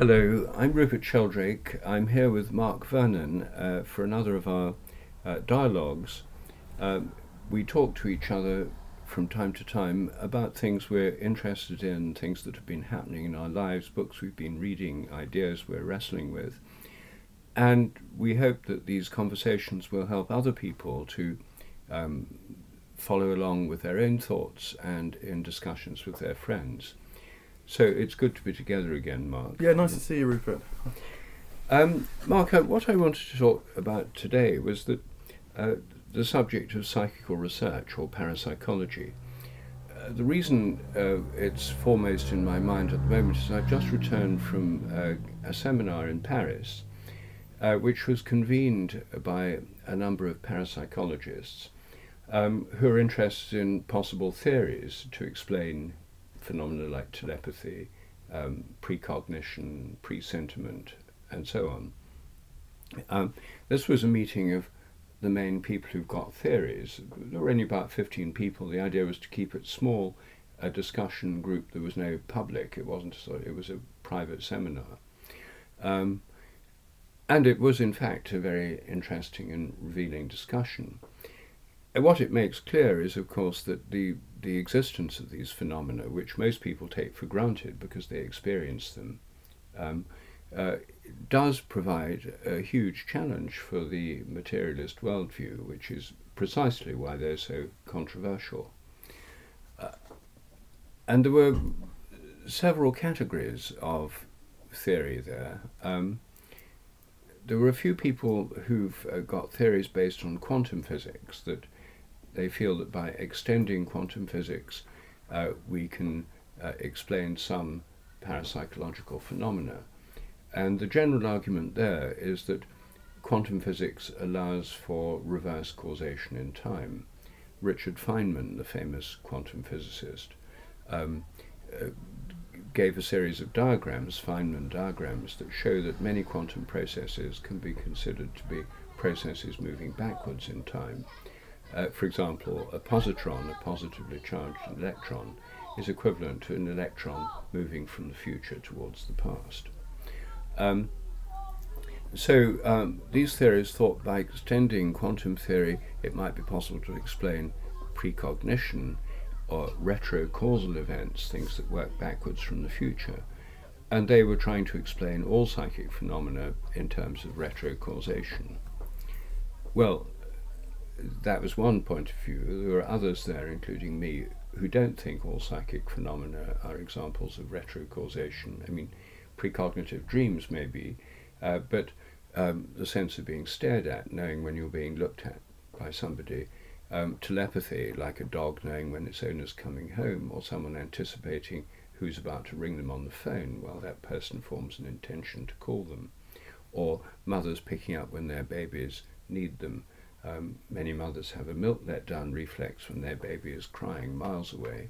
Hello, I'm Rupert Sheldrake. I'm here with Mark Vernon for another of our dialogues. Um, we talk to each other from time to time about things we're interested in, things that have been happening in our lives, books we've been reading, ideas we're wrestling with. And we hope that these conversations will help other people to um, follow along with their own thoughts and in discussions with their friends. So it's good to be together again, Mark. Yeah, nice to see you, Rupert. Mark, what I wanted to talk about today was that the subject of psychical research or parapsychology. The reason it's foremost in my mind at the moment is I've just returned from a seminar in Paris, which was convened by a number of parapsychologists who are interested in possible theories to explain phenomena like telepathy, precognition, presentiment, and so on. This was a meeting of the main people who've got theories. There were only about 15 people. The idea was to keep it small, a discussion group. There was no public. It wasn't it was a private seminar. And it was, in fact, a very interesting and revealing discussion. And what it makes clear is, of course, that the existence of these phenomena, which most people take for granted because they experience them, does provide a huge challenge for the materialist worldview, which is precisely why they're so controversial. And there were several categories of theory there. There were a few people who've got theories based on quantum physics, that they feel that by extending quantum physics we can explain some parapsychological phenomena. And the general argument there is that quantum physics allows for reverse causation in time. Richard Feynman, the famous quantum physicist, gave a series of diagrams, Feynman diagrams, that show that many quantum processes can be considered to be processes moving backwards in time. For example, a positron, a positively charged electron, is equivalent to an electron moving from the future towards the past. These theories thought by extending quantum theory it might be possible to explain precognition or retrocausal events, things that work backwards from the future. And they were trying to explain all psychic phenomena in terms of retrocausation. Well, that was one point of view. There were others there, including me, who don't think all psychic phenomena are examples of retrocausation. I mean, precognitive dreams maybe, but the sense of being stared at, knowing when you're being looked at by somebody, telepathy, like a dog knowing when its owner's coming home, or someone anticipating who's about to ring them on the phone while that person forms an intention to call them, or mothers picking up when their babies need them. Many mothers have a milk let down reflex when their baby is crying miles away.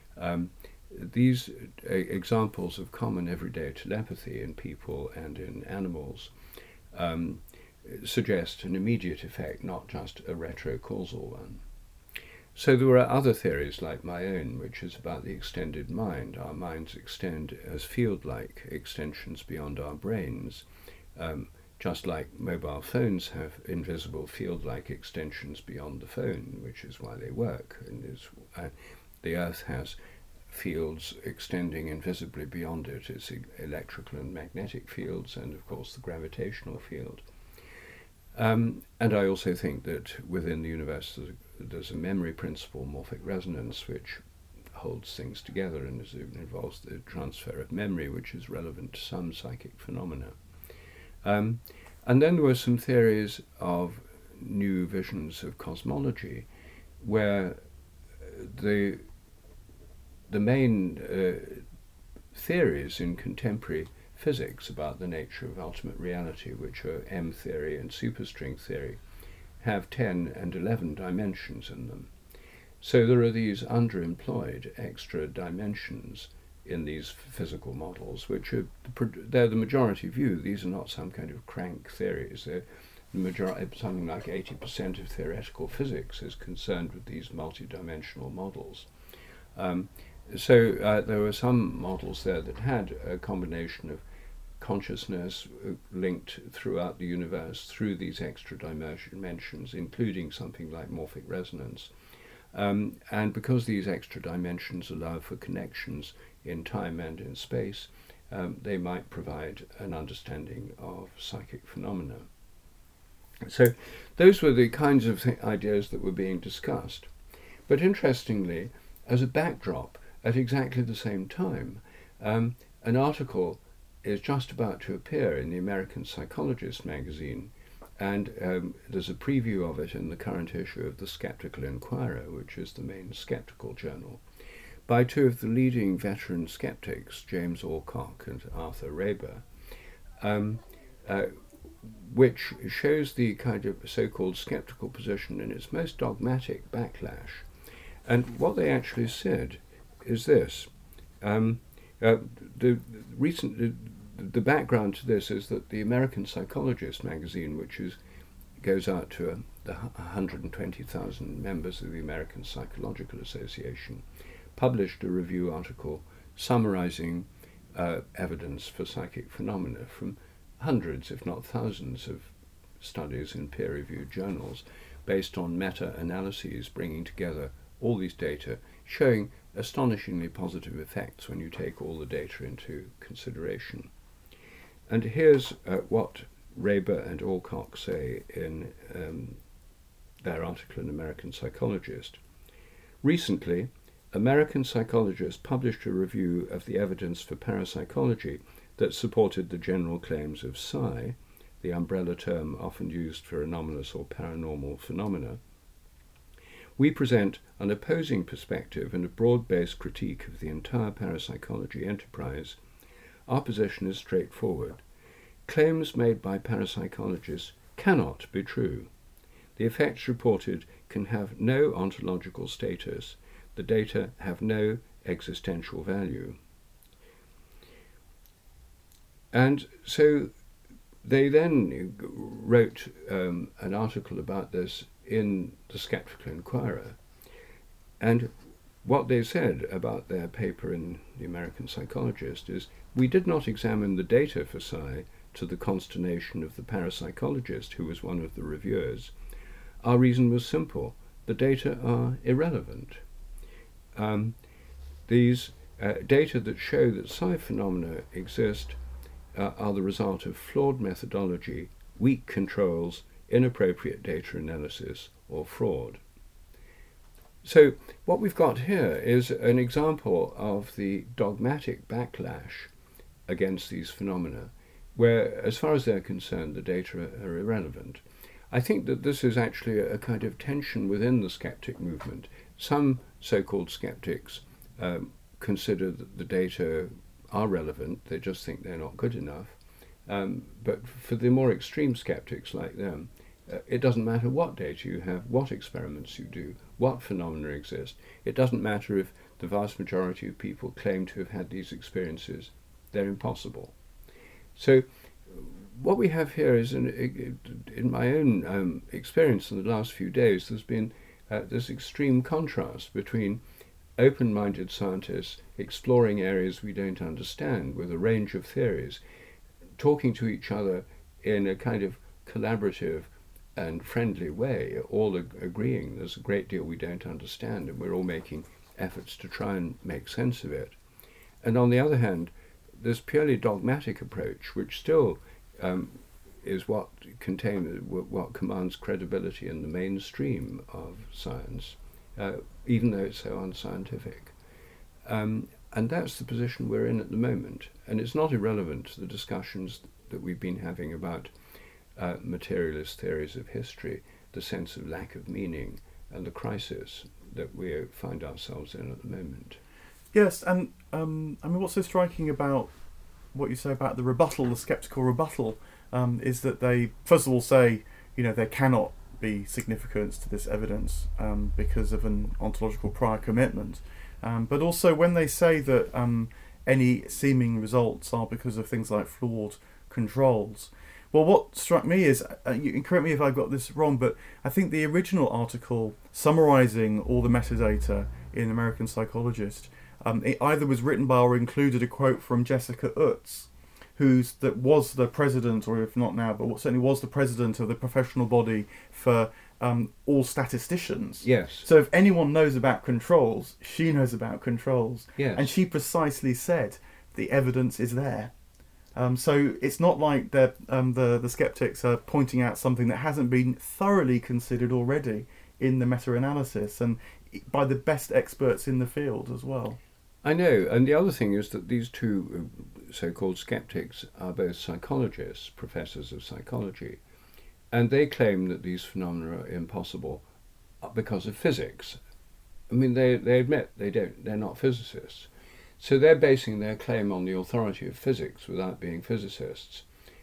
These examples of common everyday telepathy in people and in animals suggest an immediate effect, not just a retrocausal one. So there are other theories like my own, which is about the extended mind. Our minds extend as field-like extensions beyond our brains, just like mobile phones have invisible field-like extensions beyond the phone, which is why they work. And the Earth has fields extending invisibly beyond it. It's electrical and magnetic fields, and of course the gravitational field. And I also think that within the universe there's a memory principle, morphic resonance, which holds things together and involves the transfer of memory, which is relevant to some psychic phenomena. And then there were some theories of new visions of cosmology, where the main theories in contemporary physics about the nature of ultimate reality, which are M theory and superstring theory, have 10 and 11 dimensions in them. So there are these underemployed extra dimensions in these physical models, which are they're the majority view. These are not some kind of crank theories. They're the majority, something like 80% of theoretical physics is concerned with these multidimensional models. There were some models there that had a combination of consciousness linked throughout the universe through these extra dimensions, including something like morphic resonance. And because these extra dimensions allow for connections in time and in space, they might provide an understanding of psychic phenomena. So those were the kinds of ideas that were being discussed. But interestingly, as a backdrop, at exactly the same time, an article is just about to appear in the American Psychologist magazine, and there's a preview of it in the current issue of the Skeptical Inquirer, which is the main skeptical journal, by two of the leading veteran skeptics, James Alcock and Arthur Raber, which shows the kind of so-called skeptical position in its most dogmatic backlash. And what they actually said is this. The background to this is that the American Psychologist magazine, which goes out to the 120,000 members of the American Psychological Association, published a review article summarizing evidence for psychic phenomena from hundreds, if not thousands, of studies in peer-reviewed journals based on meta-analyses bringing together all these data, showing astonishingly positive effects when you take all the data into consideration. And here's what Raber and Alcock say in their article in American Psychologist. Recently, American Psychologist published a review of the evidence for parapsychology that supported the general claims of psi, the umbrella term often used for anomalous or paranormal phenomena. We present an opposing perspective and a broad-based critique of the entire parapsychology enterprise. Our position is straightforward. Claims made by parapsychologists cannot be true. The effects reported can have no ontological status. The data have no existential value. And so they then wrote an article about this in the Skeptical Inquirer. And what they said about their paper in the American Psychologist is, we did not examine the data for psi to the consternation of the parapsychologist who was one of the reviewers. Our reason was simple. The data are irrelevant. These data that show that psi phenomena exist are the result of flawed methodology, weak controls, inappropriate data analysis, or fraud. So what we've got here is an example of the dogmatic backlash against these phenomena, where, as far as they're concerned, the data are irrelevant. I think that this is actually a kind of tension within the skeptic movement. Some so-called skeptics consider that the data are relevant, they just think they're not good enough. But for the more extreme skeptics like them, it doesn't matter what data you have, what experiments you do, what phenomena exist. It doesn't matter if the vast majority of people claim to have had these experiences. They're impossible. So what we have here is, in my own experience in the last few days, there's been this extreme contrast between open-minded scientists exploring areas we don't understand with a range of theories, talking to each other in a kind of collaborative and friendly way, all agreeing there's a great deal we don't understand and we're all making efforts to try and make sense of it. And on the other hand, this purely dogmatic approach, which still is what commands credibility in the mainstream of science, even though it's so unscientific. And that's the position we're in at the moment. And it's not irrelevant to the discussions that we've been having about materialist theories of history, the sense of lack of meaning, and the crisis that we find ourselves in at the moment. Yes, and I mean, what's so striking about what you say about the rebuttal, the sceptical rebuttal, is that they, first of all, say, there cannot be significance to this evidence because of an ontological prior commitment. But also when they say that any seeming results are because of things like flawed controls. Well, what struck me is, you can correct me if I've got this wrong, but I think the original article summarising all the metadata in American Psychologist, it either was written by or included a quote from Jessica Utz, that was the president, or if not now, but certainly was the president of the professional body for all statisticians. Yes. So if anyone knows about controls, she knows about controls. Yes. And she precisely said the evidence is there. So it's not like the skeptics are pointing out something that hasn't been thoroughly considered already in the meta-analysis and by the best experts in the field as well. I know, and the other thing is that these two so-called skeptics are both psychologists, professors of psychology, and they claim that these phenomena are impossible because of physics. I mean, they admit they're not physicists. So they're basing their claim on the authority of physics without being physicists,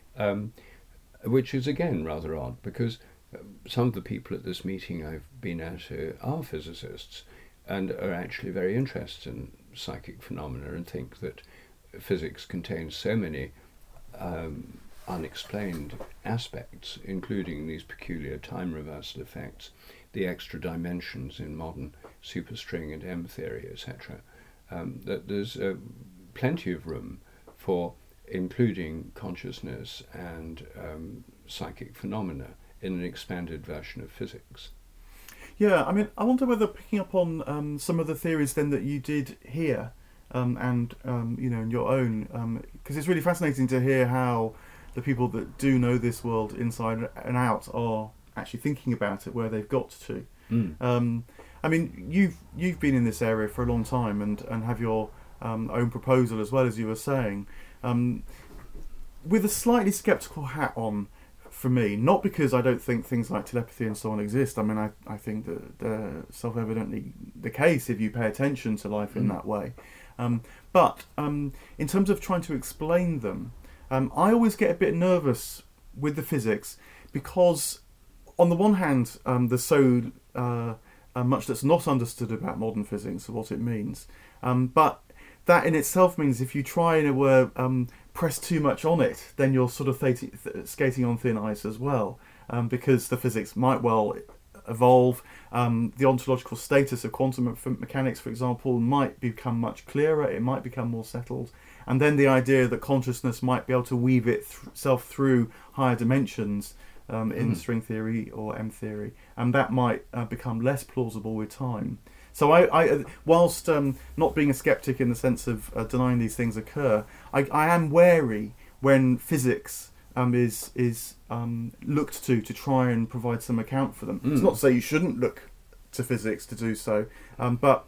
which is again rather odd, because some of the people at this meeting I've been at are physicists and are actually very interested in psychic phenomena and think that physics contains so many unexplained aspects, including these peculiar time reversal effects, the extra dimensions in modern superstring and M theory, etc., that there's plenty of room for including consciousness and psychic phenomena in an expanded version of physics. Yeah, I mean, I wonder whether picking up on some of the theories then that you did here, and in your own, because it's really fascinating to hear how the people that do know this world inside and out are actually thinking about it, where they've got to. I mean, you've been in this area for a long time and have your own proposal as well, as you were saying, with a slightly sceptical hat on. For me, not because I don't think things like telepathy and so on exist. I mean, I think that they're self-evidently the case if you pay attention to life in that way. But in terms of trying to explain them, I always get a bit nervous with the physics because, on the one hand, there's so much that's not understood about modern physics and what it means. But that in itself means if you try and press too much on it, then you're sort of skating on thin ice as well, because the physics might well evolve. The ontological status of quantum mechanics, for example, might become much clearer, it might become more settled, and then the idea that consciousness might be able to weave itself through higher dimensions in string theory or M theory, and that might become less plausible with time. So I whilst not being a skeptic in the sense of denying these things occur, I am wary when physics is looked to try and provide some account for them. It's not to say you shouldn't look to physics to do so, but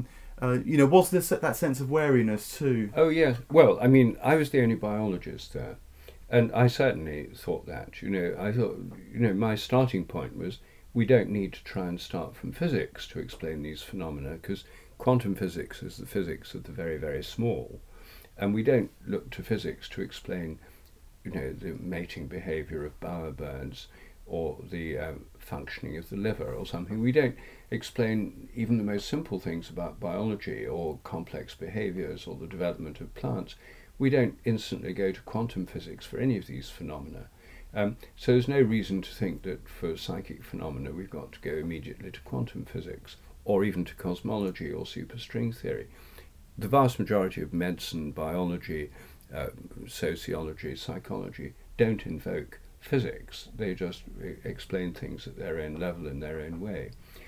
was this that sense of wariness too? Oh yes. Well, I mean, I was the only biologist there, and I certainly thought that. I thought, my starting point was, we don't need to try and start from physics to explain these phenomena, because quantum physics is the physics of the very, very small, and we don't look to physics to explain, the mating behaviour of bowerbirds or the functioning of the liver or something. We don't explain even the most simple things about biology or complex behaviours or the development of plants. We don't instantly go to quantum physics for any of these phenomena. So there's no reason to think that for psychic phenomena we've got to go immediately to quantum physics or even to cosmology or superstring theory. The vast majority of medicine, biology, sociology, psychology don't invoke physics. They just explain things at their own level in their own way.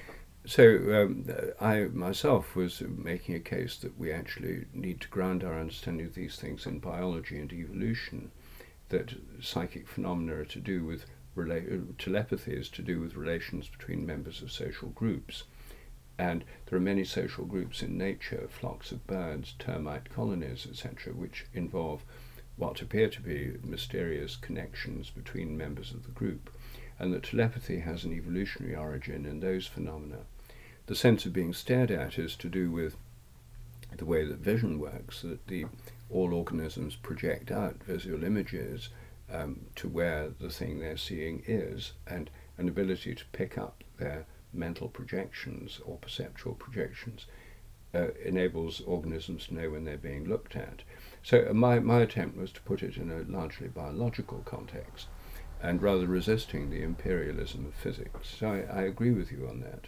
So I myself was making a case that we actually need to ground our understanding of these things in biology and evolution, that psychic phenomena are to do with telepathy is to do with relations between members of social groups. And there are many social groups in nature, flocks of birds, termite colonies, etc., which involve what appear to be mysterious connections between members of the group, and that telepathy has an evolutionary origin in those phenomena. The sense of being stared at is to do with the way that vision works, that all organisms project out visual images to where the thing they're seeing is, and an ability to pick up their mental projections or perceptual projections enables organisms to know when they're being looked at. So my attempt was to put it in a largely biological context, and rather resisting the imperialism of physics. So I agree with you on that.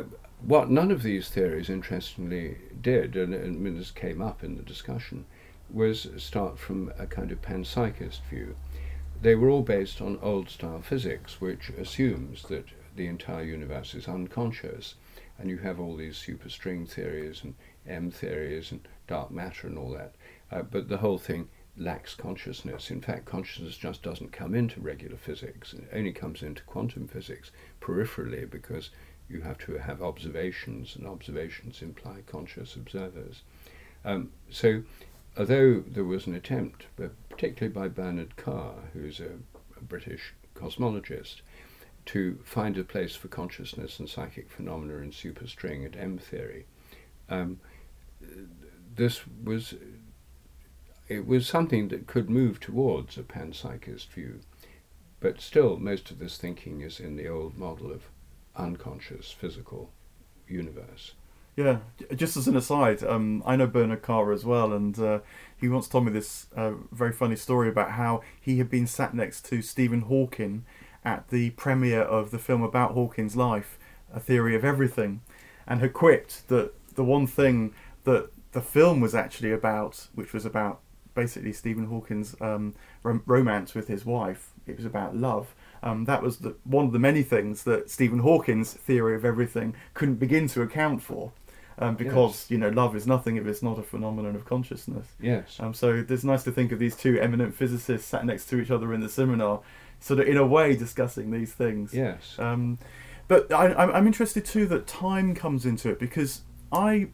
What none of these theories, interestingly, did, and this came up in the discussion, was start from a kind of panpsychist view. They were all based on old-style physics, which assumes that the entire universe is unconscious, and you have all these superstring theories and M theories and dark matter and all that, but the whole thing lacks consciousness. In fact, consciousness just doesn't come into regular physics. It only comes into quantum physics peripherally, because you have to have observations, and observations imply conscious observers. So although there was an attempt, particularly by Bernard Carr, who's a British cosmologist, to find a place for consciousness and psychic phenomena in superstring and M theory, it was something that could move towards a panpsychist view, but still most of this thinking is in the old model of unconscious physical universe. Yeah, just as an aside, I know Bernard Carr as well, and he once told me this very funny story about how he had been sat next to Stephen Hawking at the premiere of the film about Hawking's life, A Theory of Everything, and had quipped that the one thing that the film was actually about, which was about basically Stephen Hawking's romance with his wife, it was about love. That was one of the many things that Stephen Hawking's Theory of Everything couldn't begin to account for. Because, yes, love is nothing if it's not a phenomenon of consciousness. Yes. So it's nice to think of these two eminent physicists sat next to each other in the seminar, sort of in a way discussing these things. Yes. But I'm interested too that time comes into it, because I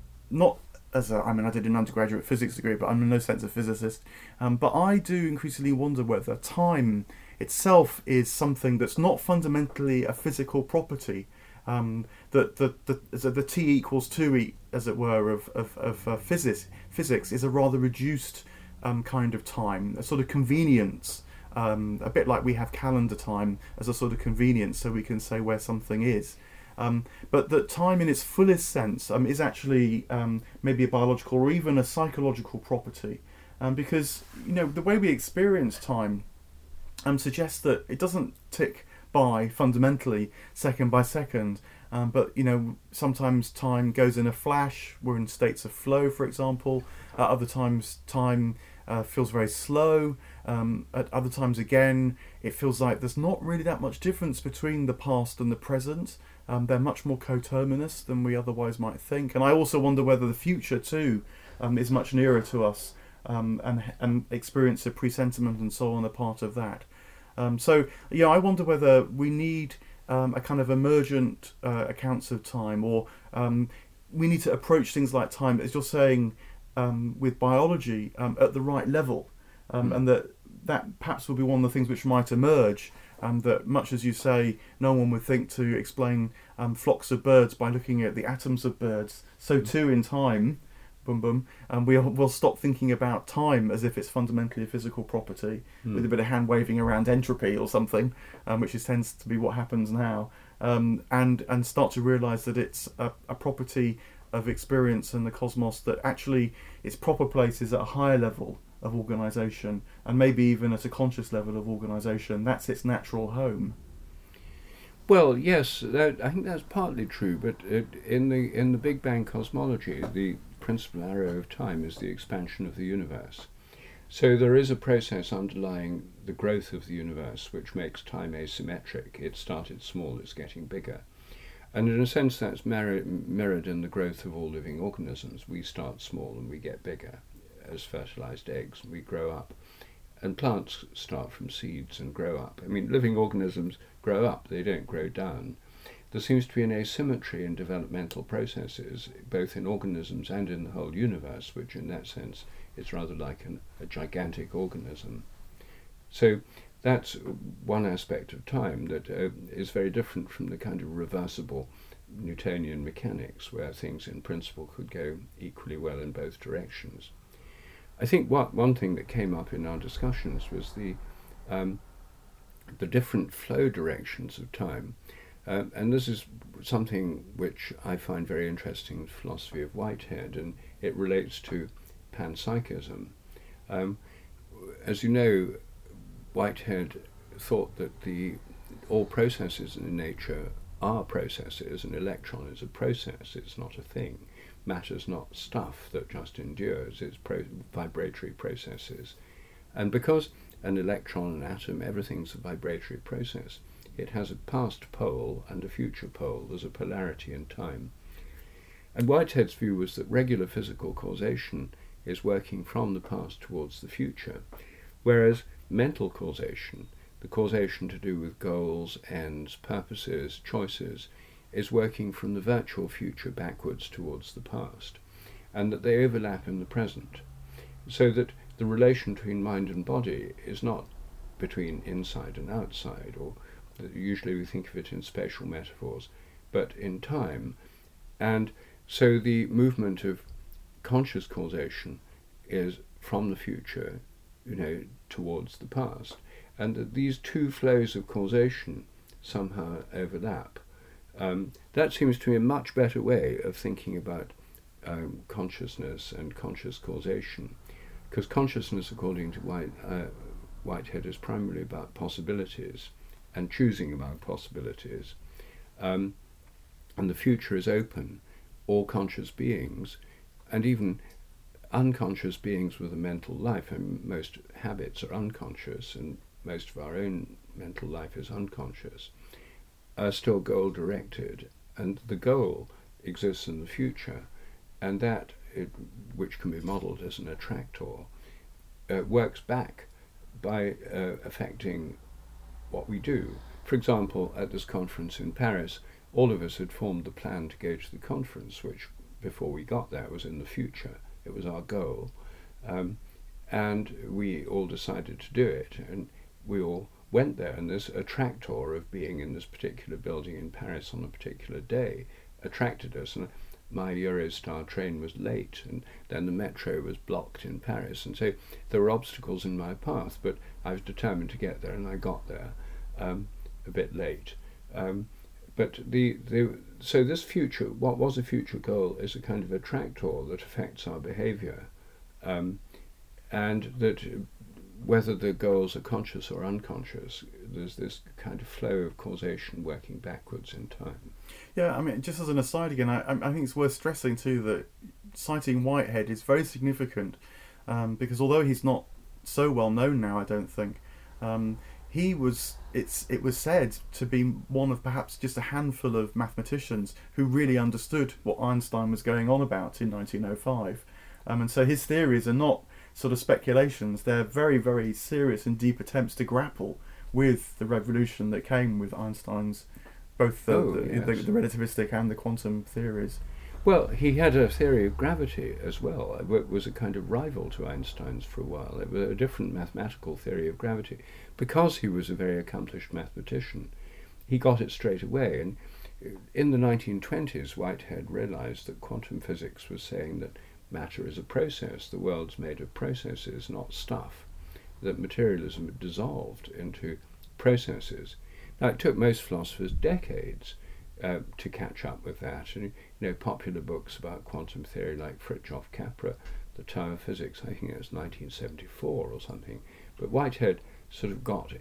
did an undergraduate physics degree, but I'm in no sense a physicist. But I do increasingly wonder whether time itself is something that's not fundamentally a physical property. That the T equals 2 as it were of physics is a rather reduced kind of time, a sort of convenience, a bit like we have calendar time as a sort of convenience, so we can say where something is. But that time in its fullest sense is actually maybe a biological or even a psychological property, because the way we experience time suggests that it doesn't tick by fundamentally second by second, but sometimes time goes in a flash. We're in states of flow, for example. Other times time feels very slow. At other times again, it feels like there's not really that much difference between the past and the present. They're much more coterminous than we otherwise might think. And I also wonder whether the future too is much nearer to us, and experience of presentiment and so on are part of that. I wonder whether we need a kind of emergent accounts of time, or we need to approach things like time, as you're saying, with biology at the right level, and that perhaps will be one of the things which might emerge, that much as you say, no one would think to explain flocks of birds by looking at the atoms of birds, so too in time, we'll stop thinking about time as if it's fundamentally a physical property, with a bit of hand waving around entropy or something, which tends to be what happens now, and start to realise that it's a property of experience in the cosmos, that actually its proper place is at a higher level of organisation, and maybe even at a conscious level of organisation. That's its natural home. Well, yes, I think that's partly true, but in the Big Bang cosmology, the principal arrow of time is the expansion of the universe. So there is a process underlying the growth of the universe which makes time asymmetric. It started small, it's getting bigger. And in a sense that's mirrored in the growth of all living organisms. We start small and we get bigger as fertilized eggs, and we grow up. And plants start from seeds and grow up. I mean, living organisms grow up, they don't grow down. There seems to be an asymmetry in developmental processes, both in organisms and in the whole universe, which in that sense is rather like a gigantic organism. So that's one aspect of time that is very different from the kind of reversible Newtonian mechanics, where things in principle could go equally well in both directions. I think one thing that came up in our discussions was the different flow directions of time. And this is something which I find very interesting in the philosophy of Whitehead, and it relates to panpsychism. As you know, Whitehead thought that all processes in nature are processes. An electron is a process, it's not a thing. matter's not stuff that just endures, it's vibratory processes. And because an electron, an atom, everything's a vibratory process, it has a past pole and a future pole. There's a polarity in time. And Whitehead's view was that regular physical causation is working from the past towards the future, whereas mental causation, the causation to do with goals, ends, purposes, choices, is working from the virtual future backwards towards the past, and that they overlap in the present, so that the relation between mind and body is not between inside and outside, or usually we think of it in spatial metaphors, but in time. And so the movement of conscious causation is from the future, towards the past, and that these two flows of causation somehow overlap. That seems to me a much better way of thinking about consciousness and conscious causation, because consciousness, according to Whitehead, is primarily about possibilities and choosing about possibilities, and the future is open. All conscious beings, and even unconscious beings with a mental life, and most habits are unconscious, and most of our own mental life is unconscious, are still goal-directed, and the goal exists in the future, and that, which can be modelled as an attractor, works back by affecting what we do. For example, at this conference in Paris, all of us had formed the plan to go to the conference, which, before we got there, was in the future. It was our goal. And we all decided to do it, and we all went there, and this attractor of being in this particular building in Paris on a particular day attracted us, and my Eurostar train was late, and then the metro was blocked in Paris, and so there were obstacles in my path, but I was determined to get there, and I got there a bit late. But so this future, what was a future goal, is a kind of attractor that affects our behaviour, and that whether the goals are conscious or unconscious, there's this kind of flow of causation working backwards in time. Yeah, I mean, just as an aside again, I think it's worth stressing too that citing Whitehead is very significant, because although he's not so well known now, I don't think, it was said to be one of perhaps just a handful of mathematicians who really understood what Einstein was going on about in 1905. And so his theories are not sort of speculations, they're very, very serious and deep attempts to grapple with the revolution that came with Einstein's both the relativistic and the quantum theories. Well, he had a theory of gravity as well. It was a kind of rival to Einstein's for a while. It was a different mathematical theory of gravity. Because he was a very accomplished mathematician, he got it straight away. And in the 1920s, Whitehead realized that quantum physics was saying that matter is a process. The world's made of processes, not stuff. That materialism had dissolved into processes. Now, it took most philosophers decades to catch up with that. And popular books about quantum theory like Fritjof Capra, The Tower of Physics, I think it was 1974 or something. But Whitehead sort of got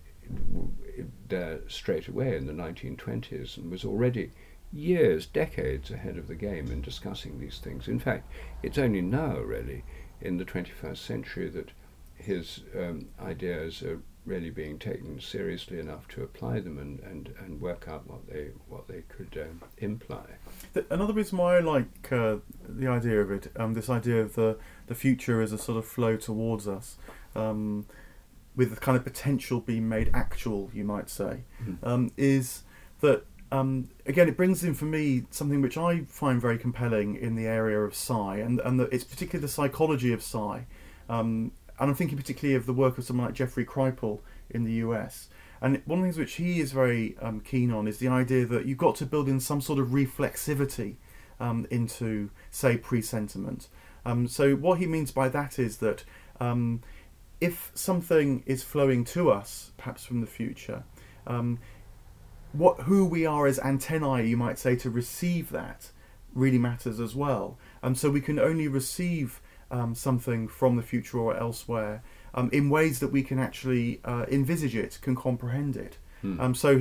there straight away in the 1920s and was already decades ahead of the game in discussing these things. In fact, it's only now, really, in the 21st century that his ideas are really being taken seriously enough to apply them and work out what they could imply. Another reason why I like the idea of it, this idea of the future as a sort of flow towards us, with the kind of potential being made actual, you might say, is that again, it brings in for me something which I find very compelling in the area of psi, and it's particularly the psychology of psi. And I'm thinking particularly of the work of someone like Jeffrey Kripal in the US. And one of the things which he is very keen on is the idea that you've got to build in some sort of reflexivity into, say, presentiment. So what he means by that is that if something is flowing to us, perhaps from the future, who we are as antennae, you might say, to receive that really matters as well. So we can only receive something from the future or elsewhere in ways that we can actually envisage it, can comprehend it. So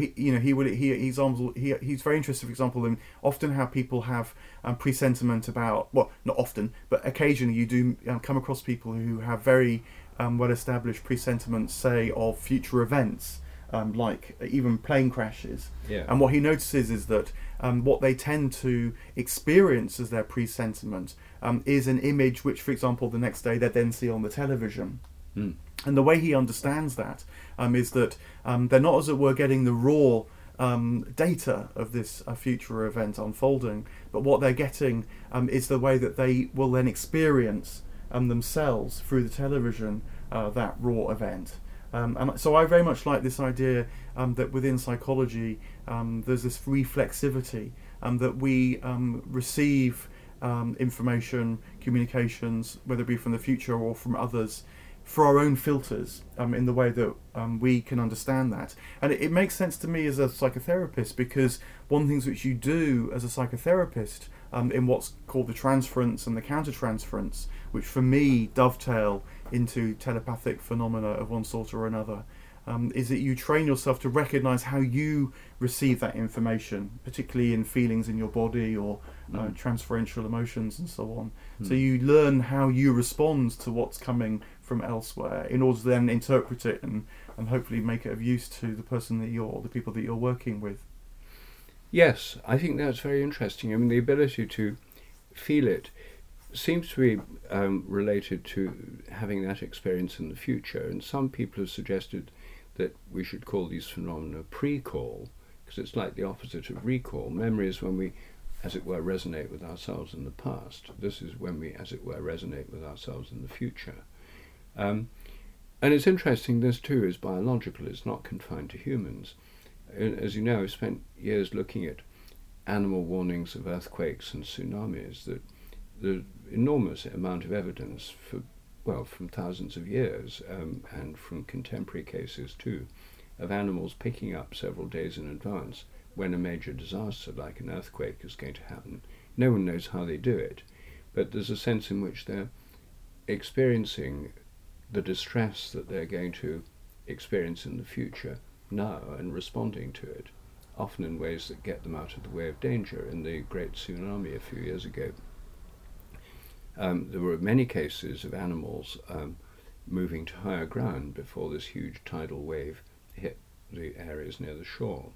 he's very interested, for example, in often how people have presentiment about, well, not often, but occasionally you do come across people who have very well-established presentiments, say, of future events, like even plane crashes. Yeah. And what he notices is that what they tend to experience as their presentiment is an image which, for example, the next day they then see on the television. And the way he understands that is that they're not, as it were, getting the raw data of this future event unfolding, but what they're getting is the way that they will then experience themselves through the television that raw event. And so I very much like this idea that within psychology there's this reflexivity, that we receive information, communications, whether it be from the future or from others, for our own filters, in the way that we can understand that. And it makes sense to me as a psychotherapist, because one of the things which you do as a psychotherapist in what's called the transference and the countertransference, which for me dovetail into telepathic phenomena of one sort or another, is that you train yourself to recognise how you receive that information, particularly in feelings in your body or transferential emotions and so on. So you learn how you respond to what's coming from elsewhere in order to then interpret it and hopefully make it of use to the person that the people that you're working with. Yes, I think that's very interesting. I mean, the ability to feel it seems to be related to having that experience in the future, and some people have suggested that we should call these phenomena pre-call, because it's like the opposite of recall. Memory is when we, as it were, resonate with ourselves in the past. This is when we, as it were, resonate with ourselves in the future. And it's interesting, this too is biological, it's not confined to humans. As you know, I've spent years looking at animal warnings of earthquakes and tsunamis, that the enormous amount of evidence from thousands of years, and from contemporary cases too, of animals picking up several days in advance when a major disaster like an earthquake is going to happen. No one knows how they do it, but there's a sense in which they're experiencing the distress that they're going to experience in the future now and responding to it, often in ways that get them out of the way of danger. In the great tsunami a few years ago, there were many cases of animals moving to higher ground before this huge tidal wave hit the areas near the shore.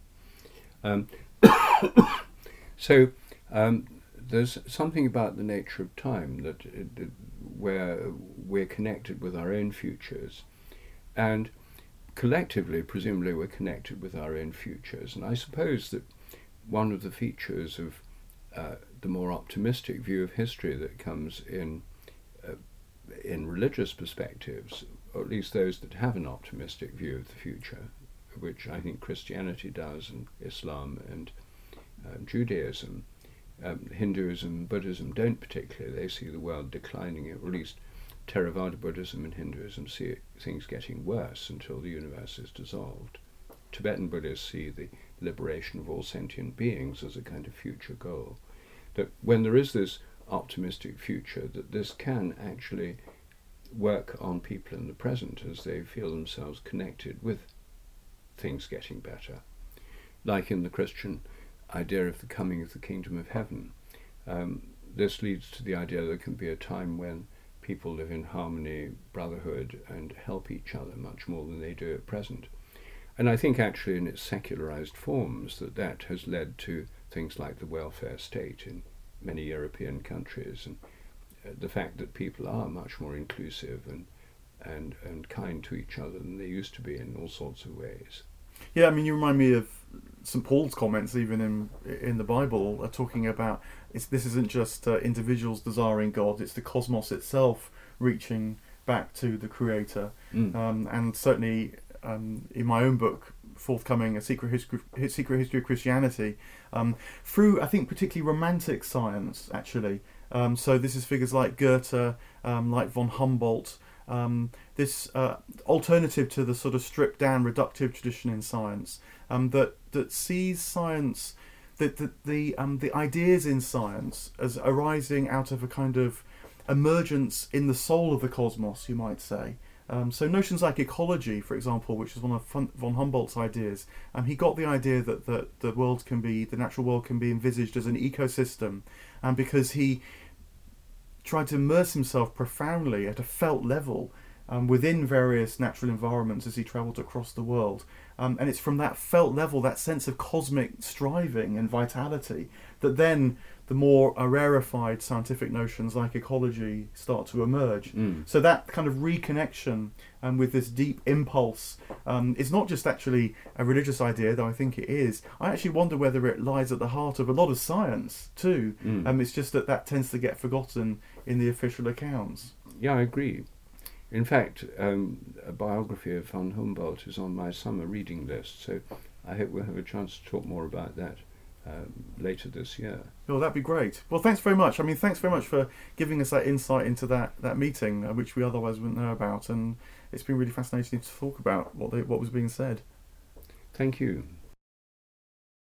So there's something about the nature of time that where we're connected with our own futures, and collectively, presumably, we're connected with our own futures. And I suppose that one of the features of the more optimistic view of history that comes in religious perspectives, or at least those that have an optimistic view of the future, which I think Christianity does, and Islam and Judaism. Hinduism and Buddhism don't particularly. They see the world declining, or at least Theravada Buddhism and Hinduism see things getting worse until the universe is dissolved. Tibetan Buddhists see the liberation of all sentient beings as a kind of future goal. That when there is this optimistic future, that this can actually work on people in the present as they feel themselves connected with things getting better. Like in the Christian idea of the coming of the kingdom of heaven. This leads to the idea there can be a time when people live in harmony, brotherhood, and help each other much more than they do at present. And I think actually in its secularized forms that has led to things like the welfare state in many European countries, and the fact that people are much more inclusive and kind to each other than they used to be in all sorts of ways. Yeah, I mean, you remind me of St. Paul's comments, even in the Bible, are talking about this isn't just individuals desiring God; it's the cosmos itself reaching back to the Creator. And certainly, in my own book, forthcoming, A Secret History of Christianity, through I think particularly romantic science, actually. So this is figures like Goethe, like von Humboldt. This alternative to the sort of stripped down reductive tradition in science, that sees science, the ideas in science as arising out of a kind of emergence in the soul of the cosmos, you might say, So notions like ecology, for example, which is one of von Humboldt's ideas, he got the idea that the natural world can be envisaged as an ecosystem, and because he tried to immerse himself profoundly at a felt level within various natural environments as he travelled across the world. And it's from that felt level, that sense of cosmic striving and vitality, that then the more rarefied scientific notions like ecology start to emerge. So that kind of reconnection with this deep impulse is not just actually a religious idea, though I think it is. I actually wonder whether it lies at the heart of a lot of science too. It's just that tends to get forgotten in the official accounts. Yeah, I agree. In fact, a biography of von Humboldt is on my summer reading list, so I hope we'll have a chance to talk more about that later this year. Oh, that'd be great. Well, thanks very much. Thanks very much for giving us that insight into that meeting, which we otherwise wouldn't know about, and it's been really fascinating to talk about what was being said. Thank you.